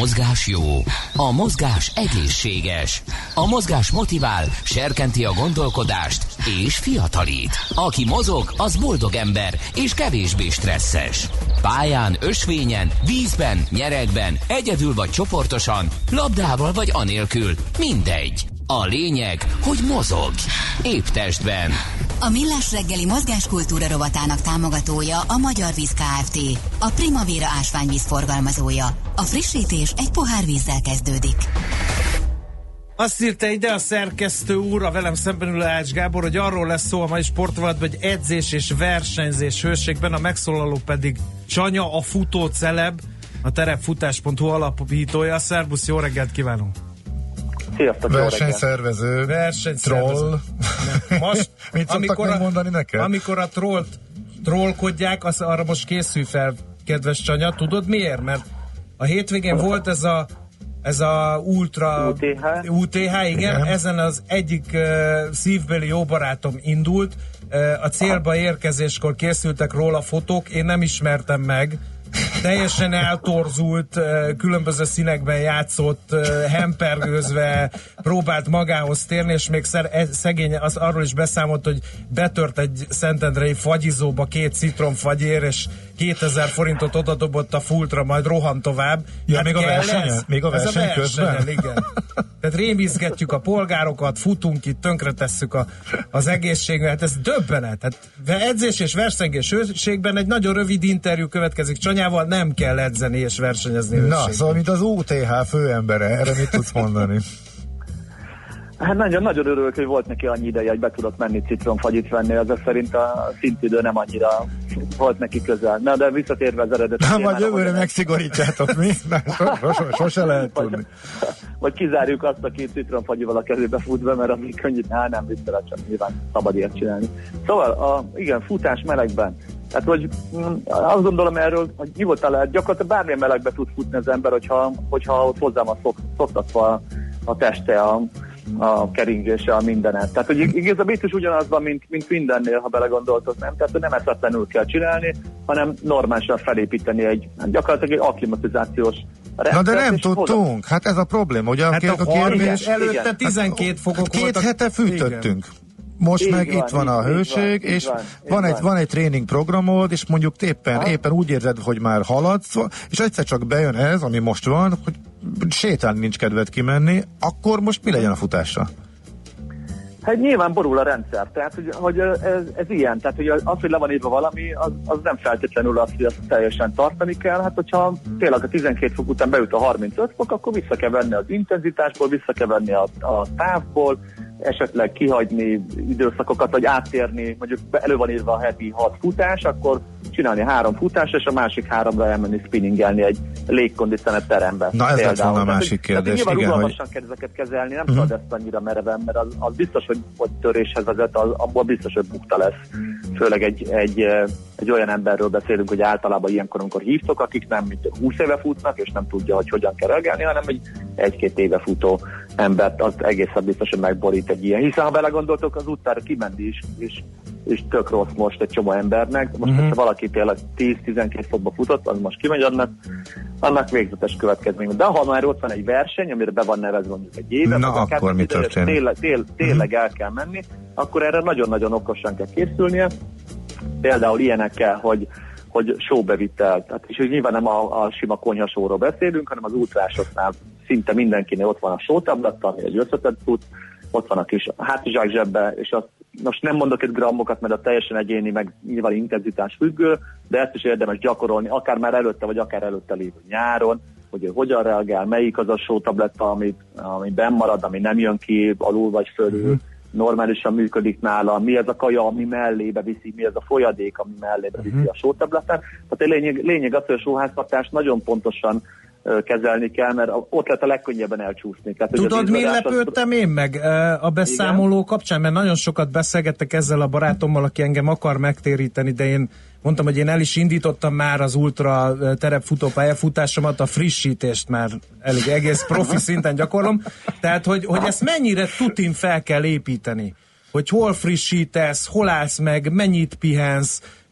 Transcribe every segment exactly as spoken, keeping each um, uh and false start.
mozgás jó, a mozgás egészséges, a mozgás motivál, serkenti a gondolkodást és fiatalít. Aki mozog, az boldog ember és kevésbé stresszes. Pályán, ösvényen, vízben, nyeregben, egyedül vagy csoportosan, labdával vagy anélkül, mindegy. A lényeg, hogy mozog. Épp testben. A Millás reggeli mozgáskultúra rovatának támogatója a Magyar Víz Kft. A Primavera ásványvíz forgalmazója. A frissítés egy pohár vízzel kezdődik. Azt írta ide a szerkesztő úr, a velem szemben ülő Ács Gábor, hogy arról lesz szó a mai sportrovatban, hogy edzés és versenyzés hőségben, a megszólaló pedig Csanya, a futó celeb, a terepfutás pont hu alapítója. Szerbusz, jó reggelt kívánunk! Sziasztok, versenyszervező, troll. Most, mit amikor szoktak a, mondani neked? Amikor a trollt trollkodják, az, arra most készülj fel, kedves Csanya. Tudod miért? Mert a hétvégén volt ez a ez a ultra U T H, U T H igen, igen, ezen az egyik uh, szívbeli jó barátom indult, uh, a célba érkezéskor készültek róla fotók, én nem ismertem meg, teljesen eltorzult, különböző színekben játszott, hempergőzve próbált magához térni, és még szegény az arról is beszámolt, hogy betört egy szentendrei fagyizóba két citromfagyér, és kétezer forintot odadobott a fultra, majd rohan tovább. Ja, hát még a versenyen? Még a verseny a közben? Igen. Tehát rémizgetjük a polgárokat, futunk itt, tönkretesszük a, az egészségünket. Hát ez döbbenet. Hát edzés és versengés hőségben egy nagyon rövid interjú következik Csanyával, nem kell edzeni és versenyezni. Na, szóval mint az U T H főembere, erre mit tudsz mondani? Hát nagyon-nagyon örülök, hogy volt neki annyi ideje, hogy be tudott menni citromfagyit venni, ezek szerint a szintidő nem annyira volt neki közel. Na, de visszatérve az eredetet. Na, majd jövőre megszigorítsátok, mi? Sose, sose lehet tudni. Vagy, vagy kizárjuk azt, aki citromfagyival a kezébe fut be, mert amíg könnyít, á, nem vissza, csak nyilván szabad ilyet csinálni. Szóval, a, igen, futás melegben. Tehát, hogy mm, azt gondolom erről, hogy nyugodtan lehet, gyakorlatilag bármilyen melegbe tud futni az ember, hogyha, hogyha ott hozzám a szok, szoktatva a, a teste, a, a keringése, a mindenet. Tehát, hogy igazából itt is ugyanaz van, mint, mint mindennél, ha belegondoltok, nem? Tehát, hogy nem eszetlenül kell csinálni, hanem normálisan felépíteni egy, gyakorlatilag egy akklimatizációs rendszert. Na de nem tudtunk, hozzá... hát ez a probléma, ugye hát a, a kérdés... Előtte tizenkét fokok két voltak. Két hete fűtöttünk. Igen. Most így meg van, itt van a hőség, van, és van, van, egy, van egy tréning programod, és mondjuk éppen, éppen úgy érzed, hogy már haladsz, és egyszer csak bejön ez, ami most van, hogy sétálni nincs kedved kimenni, akkor most mi legyen a futással? Hát nyilván borul a rendszer, tehát hogy, hogy ez, ez ilyen, tehát hogy az, hogy le van írva valami, az, az nem feltétlenül az, hogy azt teljesen tartani kell, hát hogyha tényleg a tizenkét fok után beüt a harmincöt fok, akkor vissza kell venni az intenzitásból, vissza kell venni a, a távból, esetleg kihagyni időszakokat, vagy áttérni, mondjuk elő van írva a heti hat futás, akkor csinálni három futás, és a másik háromra elmenni spinningelni egy légkondicionált terembe. Na ez lett volna a másik kérdés. Tehát nyilván rugalmasan kell ezeket kezelni, nem uh-huh. szabad ezt annyira mereven, mert az, az biztos, hogy, hogy töréshez vezet, az, abból biztos, hogy bukta lesz. Főleg egy, egy, egy olyan emberről beszélünk, hogy általában ilyenkor, amikor hívtok, akik nem mint húsz éve futnak, és nem tudja, hogy hogyan kell reagálni, hanem egy egy-két éve futó embert az egészen biztos, hogy megborít egy ilyen. Hiszen ha belegondoltok, az úttára kimenni is, és, és tök rossz most egy csomó embernek. Most, uh-huh. hogyha valaki tényleg tíz-tizenkét fokba futott, az most kimegy, annak, annak végzetes következmény. De ha már ott van egy verseny, amire be van nevezve mondjuk egy éve, na akkor mi történik? Tényleg, tél, tényleg uh-huh. el kell menni, akkor erre nagyon-nagyon okosan kell készülnie. Például ilyenekkel, hogy hogy showbevitel. Tehát, és nyilván nem a, a sima konyhasóról beszélünk, hanem az ultrásoknál szinte mindenkinél ott van a showtabletta, ami egy összetett út, ott van a kis hátizsák zsebbe, és azt most nem mondok itt grammokat, mert a teljesen egyéni, meg nyilván intenzitás függő, de ezt is érdemes gyakorolni, akár már előtte, vagy akár előtte lévő nyáron, hogy ő hogyan reagál, melyik az a showtabletta, amit, ami benn marad, ami nem jön ki alul vagy fölül, mm. normálisan működik nála, mi ez a kaja, ami mellébe viszi, mi ez a folyadék, ami mellébe viszi uh-huh. a showtabletten. Tehát a lényeg, lényeg az, hogy a sóháztartást nagyon pontosan uh, kezelni kell, mert ott lehet a legkönnyebben elcsúszni. Tehát, tudod, mi lepődtem az... én meg uh, a beszámoló igen? kapcsán, mert nagyon sokat beszélgettek ezzel a barátommal, aki engem akar megtéríteni, de én mondtam, hogy én el is indítottam már az ultra terepfutó pályafutásomat, a frissítést már elég egész profi szinten gyakorlom. Tehát, hogy, hogy ezt mennyire tutin fel kell építeni. Hogy hol frissítesz, hol állsz meg, mennyit pihensz,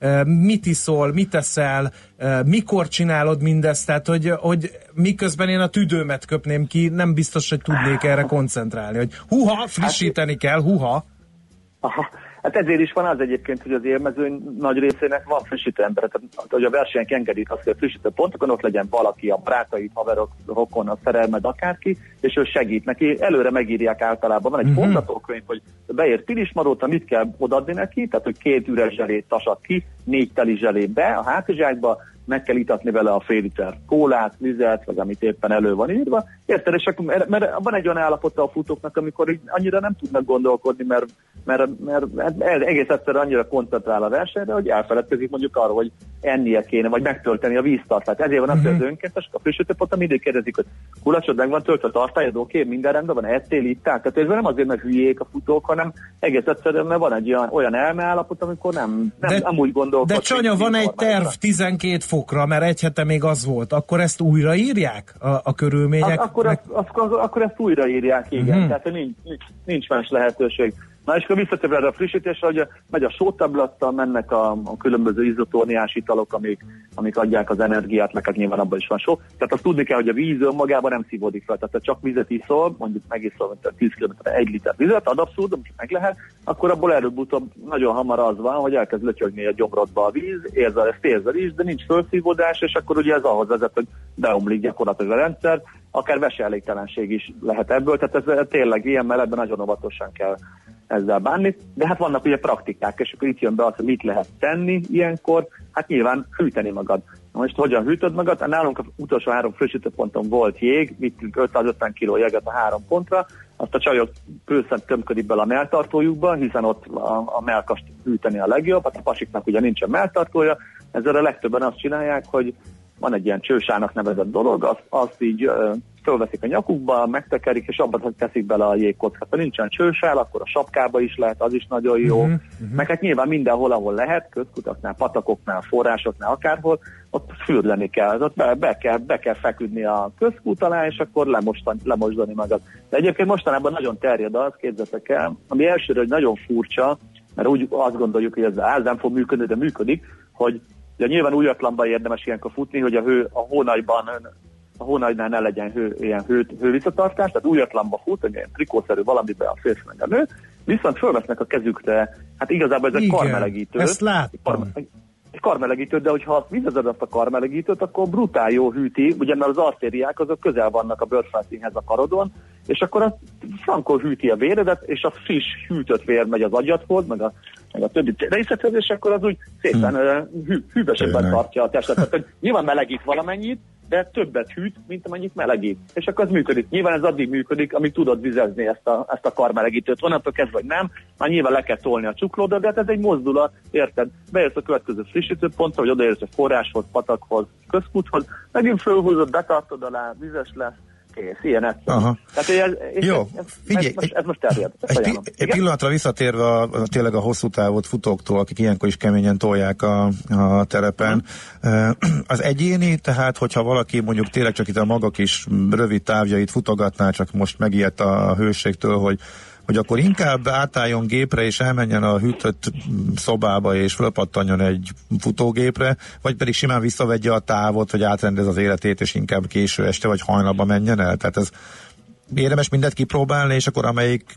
mit iszol, mit eszel, mikor csinálod mindezt, tehát hogy, hogy miközben én a tüdőmet köpném ki, nem biztos, hogy tudnék erre koncentrálni, hogy huha, frissíteni kell, huha. Aha. Hát ezért is van az egyébként, hogy az élmezőny nagy részének van frissítő ember. Tehát, hogy a versenyek engedik azt, hogy a frissítő pontokon ott legyen valaki, a barátaid, haverok, rokon, a szerelmed, akárki, és ő segít neki. Előre megírják általában. Van egy uh-huh. forgatókönyv, hogy beér Pilismaróta, mit kell odaadni neki, tehát hogy két üres zselét tasad ki, négy teli zselé be a hátizsákba, meg kell itatni vele a fél liter kólát, vizet, vagy amit éppen elő van írva. Érted? És akkor, mert, mert van egy olyan állapota a futóknak, amikor annyira nem tudnak gondolkodni, mert, mert, mert, mert egész egyszerűen annyira koncentrál a versenyre, hogy elfeledkezik mondjuk arról, hogy ennie kéne, vagy megtölteni a víztartályt. Ezért van az, hogy az önkéntes, a frissítőponton mindig kérdezik, hogy kulacsod meg van töltve a tartályod, oké, okay, minden rendben van, ettél, ittál. Tehát ez nem azért, mert hülyék a futók, hanem egész egyszerűen, mert van egy olyan, olyan elmeállapot, amikor nem, nem, de, nem úgy gondolkodnak. De Csanya, van egy terv tizenkét fokra, mert egy hete még az volt. Akkor ezt újraírják a, a körülmények? Ak- akkor, meg... az, akkor, akkor ezt újraírják, igen. Mm-hmm. Tehát nincs, nincs, nincs más lehetőség. Na és akkor visszatérve erre a frissítésre, hogy megy a sótablattal, mennek a, a különböző izotóniás italok, amik, amik adják az energiát, meg hát nyilván abban is van só. Tehát azt tudni kell, hogy a víz önmagában nem szívódik fel. Tehát ha csak vizet iszol, mondjuk megiszol tíz kilométerre egy liter vizet, ad abszurdum, és meg lehet, akkor abból előbb-utóbb nagyon hamar az van, hogy elkezd lötyögni a gyomrodba a víz, érzel, ezt érzel is, de nincs fölszívódás, és akkor ugye ez ahhoz vezet, hogy beomlik gyakorlatilag a rendszer, akár veseelégtelenség is lehet ebből, tehát ez tényleg ilyen, mert ebben nagyon óvatosan kell ezzel bánni, de hát vannak ugye praktikák, és akkor itt jön be az, hogy mit lehet tenni ilyenkor, hát nyilván hűteni magad. Na most hogyan hűtöd magad? Hát nálunk az utolsó három frissítőponton volt jég, vittünk ötszázötven kiló jeget a három pontra, azt a csajok bőszen tömködik bele a melltartójukba, hiszen ott a, a mellkast hűteni a legjobb, hát a pasiknak ugye nincsen melltartója, ezzel a legtöbben azt csinálják, hogy van egy ilyen csősának nevezett dolog, azt, azt így ö, fölveszik a nyakukba, megtekerik, és abban teszik bele a jégkockát. Ha nincsen csősál, akkor a sapkába is lehet, az is nagyon jó. Uh-huh, uh-huh. Meg hát nyilván mindenhol, ahol lehet, közkutaknál, patakoknál, forrásoknál, akárhol, ott fürdeni kell. Ott be, be, kell, be kell feküdni a közkút alá, és akkor lemostan, lemosdani magad. De egyébként mostanában nagyon terjed az, képzeljétek el, ami elsőre, hogy nagyon furcsa, mert úgy azt gondoljuk, hogy ez az nem fog működni, de működik, hogy de nyilván újatlanban érdemes ilyenkor futni, hogy a hő a hónagyban, a hónagynál ne legyen hő, ilyen hő, hővisszatartás, tehát újatlanba fut, egy ilyen trikószerű valamiben a férfi meg a nő, viszont fölvesznek a kezükre, hát igazából ez egy karmelegítő. Ezt láttam. Egy karmelegítő, de hogyha azt vizezed azt a karmelegítőt, akkor brutál jó hűti, ugye mert az artériák azok közel vannak a bőrfelszínhez a karodon, és akkor az frankol hűti a véredet, és a friss hűtött vér megy az agyadhoz, meg a, meg a többi részlethez, és akkor az úgy szépen hmm. hű, hűvösebben tartja a testet. Tehát, nyilván melegít valamennyit, de többet hűt, mint amennyit melegít. És akkor ez működik. Nyilván ez addig működik, amíg tudod vizezni ezt a, ezt a karmelegítőt. Onnantól kezdve, vagy nem, már nyilván le kell tolni a csuklódat, de hát ez egy mozdulat, érted? Beérsz a következő frissítőpontra, hogy odaérsz a forráshoz, patakhoz, közkúthoz, megint fölhúzod, betartod alá, vizes lesz, kész, ilyen egyszerű. Tehát, ez, Jó, ez, figyelj, ez, most, ez most terjed. Egy, pi- egy pillanatra visszatérve a, a, tényleg a hosszú távot futóktól, akik ilyenkor is keményen tolják a, a terepen. Hmm. Az egyéni, tehát hogyha valaki mondjuk tényleg csak itt a maga kis rövid távjait futogatná, csak most megijedt a hőségtől, hogy hogy akkor inkább átálljon gépre, és elmenjen a hűtött szobába, és fölpattanjon egy futógépre, vagy pedig simán visszavegye a távot, hogy átrendez az életét, és inkább késő este, vagy hajnalba menjen el. Tehát ez érdemes mindet kipróbálni, és akkor amelyik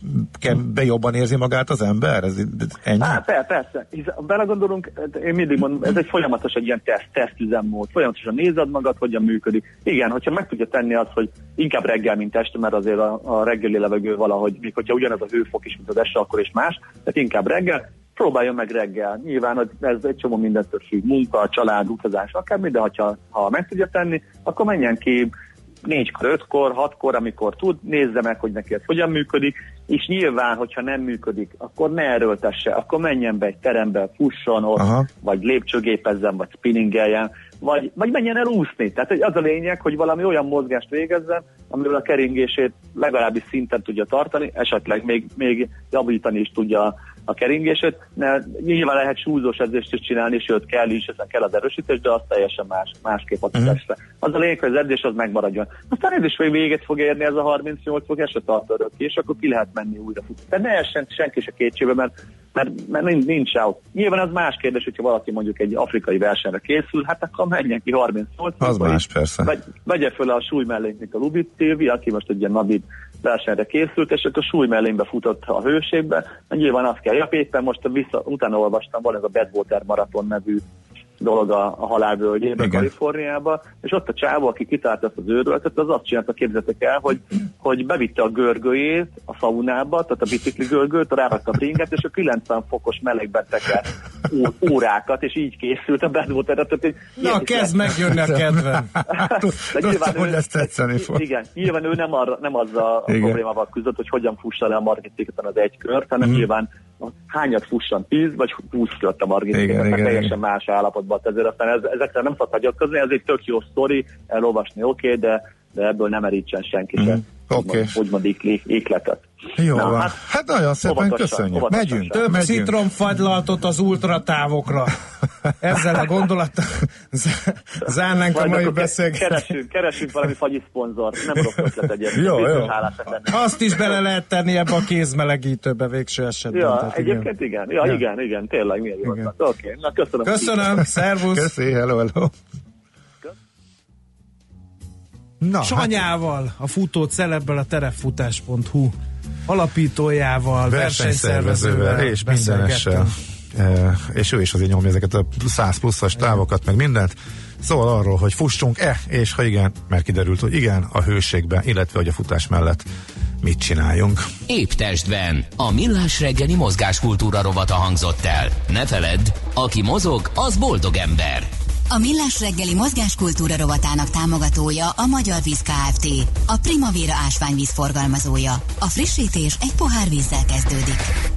be jobban érzi magát az ember? Ez ennyi? Á, persze, persze. Belegondolunk, én mindig mondom, ez egy folyamatos egy ilyen teszt, tesztüzemmód. Folyamatosan nézed magad, hogyan működik. Igen, hogyha meg tudja tenni azt, hogy inkább reggel, mint este, mert azért a, a reggeli levegő valahogy, még hogyha ugyanaz a hőfok is, mint az este, akkor is más, tehát inkább reggel, próbáljon meg reggel. Nyilván ez egy csomó mindentől függ, munka, család, utazás, akármi, de hogyha, ha meg tudja tenni, akkor menjen ki négykor, ötkor, hatkor, amikor tud, nézze meg, hogy neki ez hogyan működik, és nyilván, hogyha nem működik, akkor ne erőltesse, akkor menjen be egy terembe, fusson ott, aha, vagy lépcsőgépezzen, vagy spinningeljen, vagy, vagy menjen el úszni. Tehát az a lényeg, hogy valami olyan mozgást végezzen, amivel a keringését legalábbis szinten tudja tartani, esetleg még, még javítani is tudja a keringését, mert nyilván lehet súlyzós edzést is csinálni, sőt kell is, ezen kell az erősítés, de az teljesen más, másképp a testre. Az a lényeg, hogy az edzés az megmaradjon. Aztán ez is véget fog érni, ez a harmincnyolc fok, ez se tart örökké, és akkor ki lehet menni újra futni. De ne essen senki se kétségbe, mert mert, mert nincs, nincs out. Nyilván az más kérdés, hogyha valaki mondjuk egy afrikai versenyre készül, hát akkor menjen ki harmincnyolc. Az más, persze. Vegy, vegye föl a súly mellényt, mint a Lubit Szilvi, aki most egy ilyen Nabib versenyre készült, és akkor súly mellénybe futott a hőségbe. Nyilván azt kell, ja, éppen most vissza, utána olvastam, van ez a Badwater Marathon nevű dolog a, a halálvölgyében, Kaliforniában, és ott a csávó, aki kitalálta ezt az őrületet, az azt csinálta, képzeljétek el, hogy, hogy bevitte a görgőjét a szaunába, tehát a bicikli görgőt, rárakta a bringet, és a kilencven fokos melegben tekert órákat, és így készült a Badwater. Na, kezd megjönni a kedvem. Tudtam, hogy ezt tetszeni fog. Igen, nyilván ő nem, arra, nem azzal a problémával küzdött, hogy hogyan fussa le a Margit-szigeten az egy kört, hanem mm. nyilván hányat fusson, tíz vagy húsz kört a Margit-szigeten, teljesen igen. más állapotban. Ezért aztán ez, ezekre nem szabad hagyatkozni, ez egy tök jó sztori, elolvasni oké, okay, de, de ebből nem merítsen senki sem. Mm. Okay. Úgymond ékletet. Jó Na, van. Hát, hát nagyon szépen köszönjük. Megyünk. Több citromfagylaltot az ultratávokra. Ezzel a gondolattal zárnánk a mai beszélgetést. Keresünk, keresünk valami fagyi szponzort. Nem rossz ötlet egyébként. Jó, jó. Azt is bele lehet tenni ebbe a kézmelegítőbe végső esetben. Ja, tehát, egyébként igen. igen. Ja, ja, igen, igen, tényleg milyen jó. Oké, okay. Na köszönöm. Köszönöm, szervusz. Köszi, hello, hello. Na, Sanyával, hát... a futó celebbel, a terepfutás pont hu alapítójával, versenyszervezővel és mindenessel. E, és ő is azért nyomja ezeket a száz pluszas távokat, meg mindent. Szóval arról, hogy fussunk-e, és ha igen, mert kiderült, hogy igen, a hőségben, illetve hogy a futás mellett mit csináljunk. Épp testben a Millás reggeli mozgáskultúra rovata hangzott el. Ne feledd, aki mozog, az boldog ember. A Millás reggeli mozgáskultúra rovatának támogatója a Magyar Víz Kft. A Primavera ásványvíz forgalmazója. A frissítés egy pohár vízzel kezdődik.